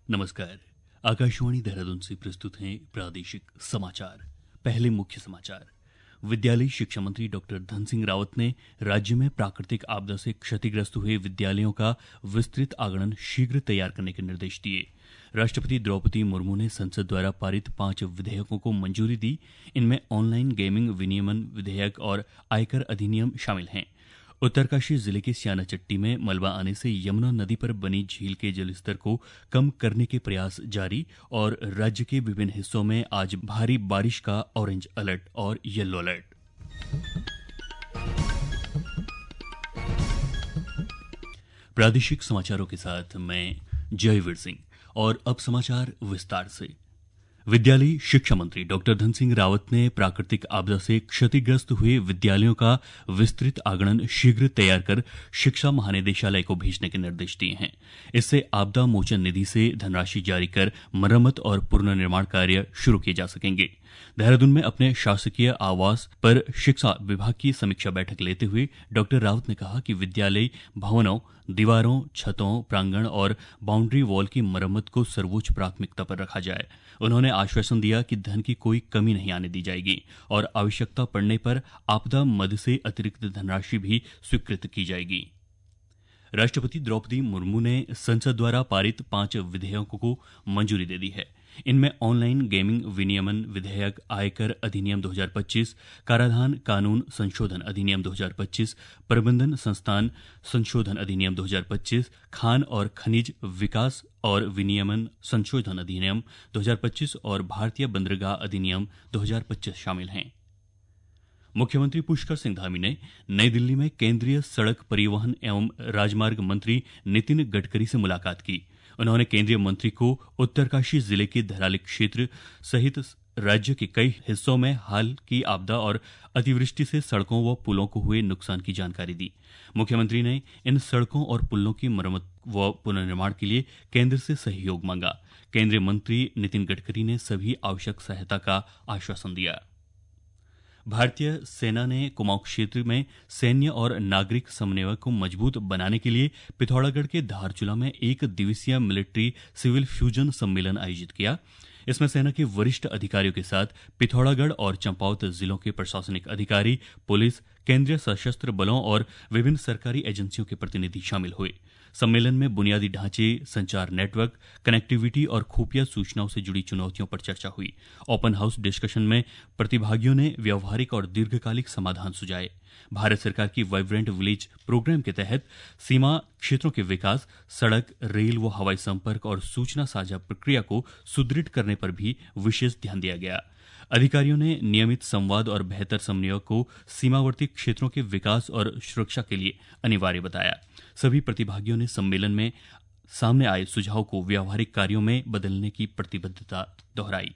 नमस्कार। आकाशवाणी देहरादून से प्रस्तुत हैं प्रादेशिक समाचार। पहले मुख्य समाचार। विद्यालयी शिक्षा मंत्री डॉक्टर धन सिंह रावत ने राज्य में प्राकृतिक आपदा से क्षतिग्रस्त हुए विद्यालयों का विस्तृत आगणन शीघ्र तैयार करने के निर्देश दिए। राष्ट्रपति द्रौपदी मुर्मू ने संसद द्वारा पारित 5 विधेयकों को मंजूरी दी। इनमें ऑनलाइन गेमिंग विनियमन विधेयक और आयकर अधिनियम शामिल हैं। उत्तरकाशी जिले के स्याना चट्टी में मलबा आने से यमुना नदी पर बनी झील के जलस्तर को कम करने के प्रयास जारी और राज्य के विभिन्न हिस्सों में आज भारी बारिश का ऑरेंज अलर्ट और येलो अलर्ट। प्रादेशिक समाचारों के साथ मैं जयवीर सिंह और अब समाचार विस्तार से। विद्यालयी शिक्षा मंत्री डॉक्टर धन सिंह रावत ने प्राकृतिक आपदा से क्षतिग्रस्त हुए विद्यालयों का विस्तृत आगणन शीघ्र तैयार कर शिक्षा महानिदेशालय को भेजने के निर्देश दिए हैं। इससे आपदा मोचन निधि से धनराशि जारी कर मरम्मत और पुनर्निर्माण कार्य शुरू किए जा सकेंगे। देहरादून में अपने शासकीय आवास पर शिक्षा विभाग की समीक्षा बैठक लेते हुए डॉक्टर रावत ने कहा कि विद्यालयी भवनों, दीवारों, छतों, प्रांगण और बाउंड्री वॉल की मरम्मत को सर्वोच्च प्राथमिकता पर रखा जाए। उन्होंने आश्वासन दिया कि धन की कोई कमी नहीं आने दी जाएगी और आवश्यकता पड़ने पर आपदा मद से अतिरिक्त धनराशि भी स्वीकृत की जाएगी। राष्ट्रपति द्रौपदी मुर्मू ने संसद द्वारा पारित 5 विधेयकों को मंजूरी दे दी है। इनमें ऑनलाइन गेमिंग विनियमन विधेयक, आयकर अधिनियम 2025, कराधान कानून संशोधन अधिनियम 2025, प्रबंधन संस्थान संशोधन अधिनियम 2025, खान और खनिज विकास और विनियमन संशोधन अधिनियम 2025 और भारतीय बंदरगाह अधिनियम 2025 शामिल हैं। मुख्यमंत्री पुष्कर सिंह धामी ने नई दिल्ली में केंद्रीय सड़क परिवहन एवं राजमार्ग मंत्री नितिन गडकरी से मुलाकात की। उन्होंने केंद्रीय मंत्री को उत्तरकाशी जिले के धराली क्षेत्र सहित राज्य के कई हिस्सों में हाल की आपदा और अतिवृष्टि से सड़कों व पुलों को हुए नुकसान की जानकारी दी। मुख्यमंत्री ने इन सड़कों और पुलों की मरम्मत व पुनर्निर्माण के लिए केंद्र से सहयोग मांगा। केंद्रीय मंत्री नितिन गडकरी ने सभी आवश्यक सहायता का आश्वासन दिया। भारतीय सेना ने कुमाऊं क्षेत्र में सैन्य और नागरिक समन्वय को मजबूत बनाने के लिए पिथौरागढ़ के धारचूला में 1 दिवसीय मिलिट्री सिविल फ्यूजन सम्मेलन आयोजित किया। इसमें सेना के वरिष्ठ अधिकारियों के साथ पिथौरागढ़ और चंपावत जिलों के प्रशासनिक अधिकारी, पुलिस, केंद्रीय सशस्त्र बलों और विभिन्न सरकारी एजेंसियों के प्रतिनिधि शामिल हुए। सम्मेलन में बुनियादी ढांचे, संचार नेटवर्क, कनेक्टिविटी और खुफिया सूचनाओं से जुड़ी चुनौतियों पर चर्चा हुई। ओपन हाउस डिस्कशन में प्रतिभागियों ने व्यावहारिक और दीर्घकालिक समाधान सुझाए। भारत सरकार की वाइब्रेंट विलेज प्रोग्राम के तहत सीमा क्षेत्रों के विकास, सड़क, रेल व हवाई संपर्क और सूचना साझा प्रक्रिया को सुदृढ़ करने पर भी विशेष ध्यान दिया गया। अधिकारियों ने नियमित संवाद और बेहतर समन्वय को सीमावर्ती क्षेत्रों के विकास और सुरक्षा के लिए अनिवार्य बताया। सभी प्रतिभागियों ने सम्मेलन में सामने आए सुझाव को व्यावहारिक कार्यों में बदलने की प्रतिबद्धता दोहराई।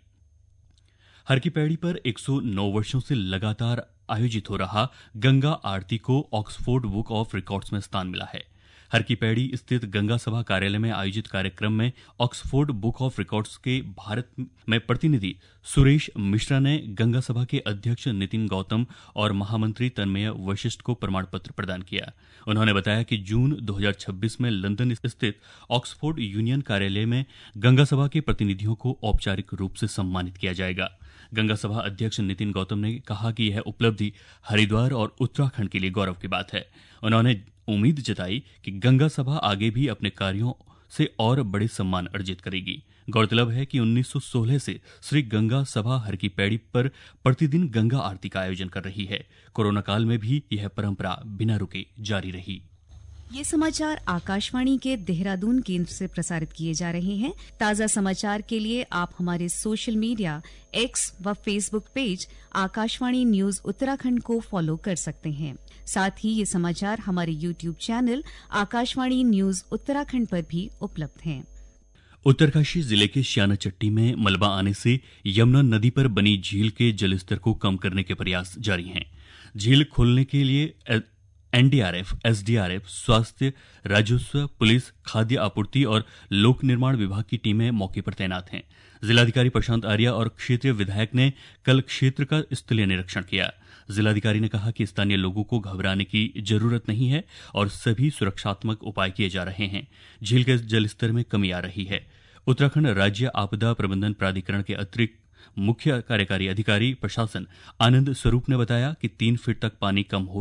हर की पैड़ी पर 109 वर्षों से लगातार आयोजित हो रहा गंगा आरती को ऑक्सफोर्ड बुक ऑफ रिकॉर्ड्स में स्थान मिला है। हर की पैड़ी स्थित गंगा सभा कार्यालय में आयोजित कार्यक्रम में ऑक्सफोर्ड बुक ऑफ रिकॉर्ड्स के भारत में प्रतिनिधि सुरेश मिश्रा ने गंगा सभा के अध्यक्ष नितिन गौतम और महामंत्री तन्मय वशिष्ठ को प्रमाण पत्र प्रदान किया। उन्होंने बताया कि जून 2026 में लंदन स्थित ऑक्सफोर्ड यूनियन कार्यालय में गंगा सभा के प्रतिनिधियों को औपचारिक रूप से सम्मानित किया जाएगा। गंगा सभा अध्यक्ष नितिन गौतम ने कहा कि यह उपलब्धि हरिद्वार और उत्तराखंड के लिए गौरव की बात है। उन्होंने उम्मीद जताई कि गंगा सभा आगे भी अपने कार्यों से और बड़े सम्मान अर्जित करेगी। गौरतलब है कि 1916 से श्री गंगा सभा हर की पैड़ी पर प्रतिदिन गंगा आरती का आयोजन कर रही है। कोरोना काल में भी यह परंपरा बिना रुके जारी रही। ये समाचार आकाशवाणी के देहरादून केंद्र से प्रसारित किए जा रहे हैं। ताज़ा समाचार के लिए आप हमारे सोशल मीडिया एक्स व Facebook page Akashvani news Uttarakhand को फॉलो कर सकते हैं। साथ ही ये समाचार हमारे YouTube channel Akashvani news Uttarakhand पर भी उपलब्ध हैं। उत्तरकाशी जिले के स्याना चट्टी में मलबा आने से यमुना नदी पर बनी झील के जलस्तर को कम करने के प्रयास जारी हैं। झील खोलने के लिए एनडीआरएफ, एसडीआरएफ, स्वास्थ्य, राजस्व, पुलिस, खाद्य आपूर्ति और लोक निर्माण विभाग की टीमें मौके पर तैनात हैं। जिलाधिकारी प्रशांत आर्या और क्षेत्रीय विधायक ने कल क्षेत्र का स्थलीय निरीक्षण किया। जिलाधिकारी ने कहा कि स्थानीय लोगों को घबराने की जरूरत नहीं है और सभी सुरक्षात्मक उपाय किए जा रहे हैं। झील के जलस्तर में कमी आ रही है। उत्तराखंड राज्य आपदा प्रबंधन प्राधिकरण के अतिरिक्त मुख्य कार्यकारी अधिकारी प्रशासन आनंद स्वरूप ने बताया कि 3 फीट तक पानी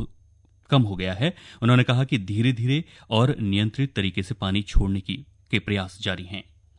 कम हो गया है। उन्होंने कहा कि धीरे धीरे और नियंत्रित तरीके से पानी छोड़ने के प्रयास जारी हैं।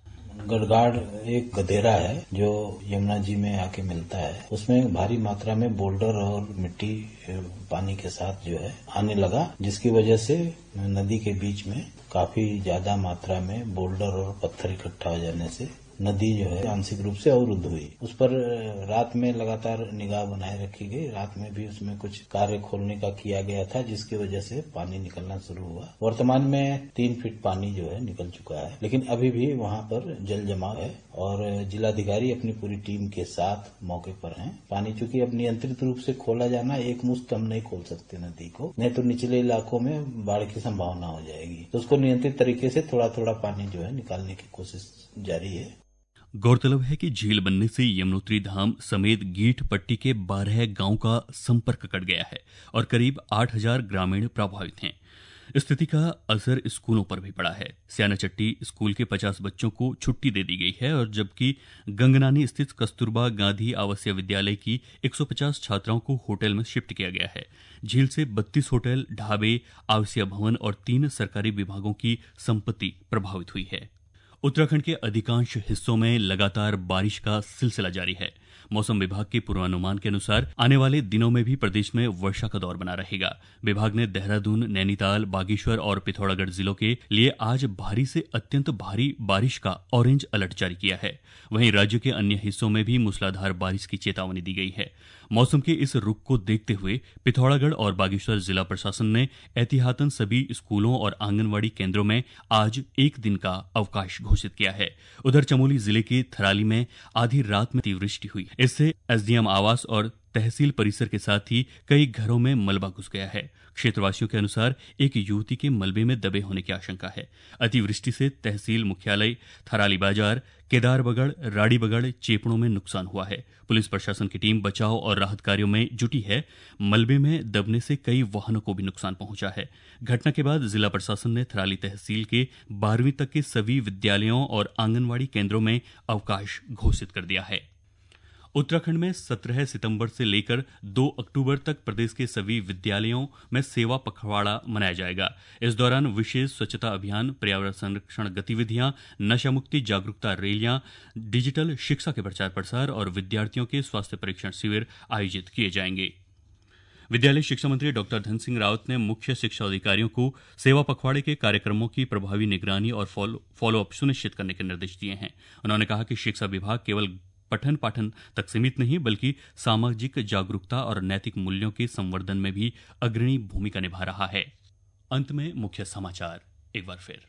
गढ़गाड़ एक गधेरा है जो यमुना जी में आके मिलता है। उसमें भारी मात्रा में बोल्डर और मिट्टी पानी के साथ जो है आने लगा, जिसकी वजह से नदी के बीच में काफी ज्यादा मात्रा में बोल्डर और पत्थर इकट्ठा हो जाने से नदी जो है आंशिक रूप से अवरुद्ध हुई। उस पर रात में लगातार निगाह बनाए रखी गई। रात में भी उसमें कुछ कार्य खोलने का किया गया था, जिसकी वजह से पानी निकलना शुरू हुआ। वर्तमान में 3 फीट पानी जो है निकल चुका है, लेकिन अभी भी वहां पर जल जमाव है और जिलाधिकारी अपनी पूरी टीम के साथ मौके पर हैं। पानी चूंकि अब नियंत्रित रूप से खोला जाना, एक मुश्त हम नहीं खोल सकते नदी को, नहीं तो निचले इलाकों में बाढ़ की संभावना हो जाएगी। तो उसको नियंत्रित तरीके से थोड़ा थोड़ा पानी जो है निकालने की कोशिश जारी है। गौरतलब है कि झील बनने से यमुनोत्री धाम समेत गीठ पट्टी के 12 गांव का संपर्क कट गया है और करीब 8000 ग्रामीण प्रभावित हैं। स्थिति का असर स्कूलों पर भी पड़ा है। स्यानाचट्टी स्कूल के 50 बच्चों को छुट्टी दे दी गई है और जबकि गंगनानी स्थित कस्तूरबा गांधी आवासीय विद्यालय की 150 छात्राओं को होटल में शिफ्ट किया गया है। झील से 32 होटल, ढाबे, आवासीय भवन और 3 सरकारी विभागों की संपत्ति प्रभावित हुई है। उत्तराखंड के अधिकांश हिस्सों में लगातार बारिश का सिलसिला जारी है। मौसम विभाग के पूर्वानुमान के अनुसार आने वाले दिनों में भी प्रदेश में वर्षा का दौर बना रहेगा। विभाग ने देहरादून, नैनीताल, बागेश्वर और पिथौरागढ़ जिलों के लिए आज भारी से अत्यंत भारी बारिश का ऑरेंज अलर्ट जारी किया है। वहीं राज्य के अन्य हिस्सों में भी मूसलाधार बारिश की चेतावनी दी गई है। मौसम के इस रुख को देखते हुए पिथौरागढ़ और बागेश्वर जिला प्रशासन ने एहतियातन सभी स्कूलों और आंगनवाड़ी केंद्रों में आज 1 दिन का अवकाश घोषित किया है। उधर चमोली जिले के थराली में आधी रात में अतिवृष्टि हुई। इससे एसडीएम आवास और तहसील परिसर के साथ ही कई घरों में मलबा घुस गया है। क्षेत्रवासियों के अनुसार एक युवती के मलबे में दबे होने की आशंका है। अतिवृष्टि से तहसील मुख्यालय, थराली बाजार, केदारबगड़, राड़ीबगड़, चेपड़ों में नुकसान हुआ है। पुलिस प्रशासन की टीम बचाव और राहत कार्यों में जुटी है। मलबे में दबने से कई वाहनों को भी नुकसान पहुंचा है। घटना के बाद जिला प्रशासन ने थराली तहसील के 12वीं तक के सभी विद्यालयों और आंगनवाड़ी केंद्रों में अवकाश घोषित कर दिया है। उत्तराखंड में 17 सितंबर से लेकर 2 अक्टूबर तक प्रदेश के सभी विद्यालयों में सेवा पखवाड़ा मनाया जाएगा। इस दौरान विशेष स्वच्छता अभियान, पर्यावरण संरक्षण गतिविधियां, नशा मुक्ति जागरूकता रैलियां, डिजिटल शिक्षा के प्रचार प्रसार और विद्यार्थियों के स्वास्थ्य परीक्षण शिविर आयोजित किए जाएंगे। विद्यालय शिक्षा मंत्री डॉक्टर धन सिंह रावत ने मुख्य शिक्षा अधिकारियों को सेवा पखवाड़े के कार्यक्रमों की प्रभावी निगरानी और फॉलोअप सुनिश्चित करने के निर्देश दिए हैं। उन्होंने कहा कि शिक्षा विभाग केवल पठन पाठन तक सीमित नहीं बल्कि सामाजिक जागरूकता और नैतिक मूल्यों के संवर्धन में भी अग्रणी भूमिका निभा रहा है। अंत में मुख्य समाचार एक बार फिर।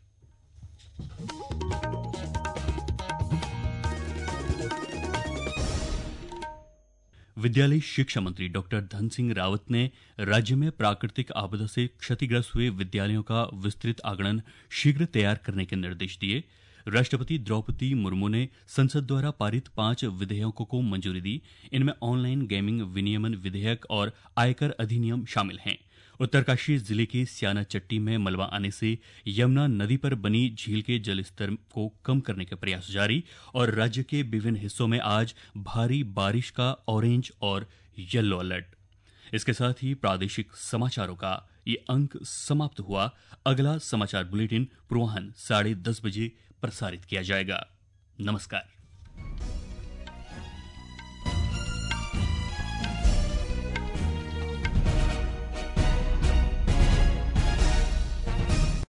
विद्यालय शिक्षा मंत्री डॉक्टर धन सिंह रावत ने राज्य में प्राकृतिक आपदा से क्षतिग्रस्त हुए विद्यालयों का विस्तृत आकलन शीघ्र तैयार करने के निर्देश दिए। राष्ट्रपति द्रौपदी मुर्मू ने संसद द्वारा पारित 5 विधेयकों को मंजूरी दी। इनमें ऑनलाइन गेमिंग विनियमन विधेयक और आयकर अधिनियम शामिल हैं। उत्तरकाशी जिले के स्यानाचट्टी में मलबा आने से यमुना नदी पर बनी झील के जलस्तर को कम करने के प्रयास जारी और राज्य के विभिन्न हिस्सों में आज भारी बारिश का ऑरेंज और येलो अलर्ट। इसके साथ ही प्रादेशिक समाचारों का ये अंक समाप्त हुआ। अगला समाचार बुलेटिन पूर्वाह्न 10:30 बजे प्रसारित किया जाएगा। नमस्कार।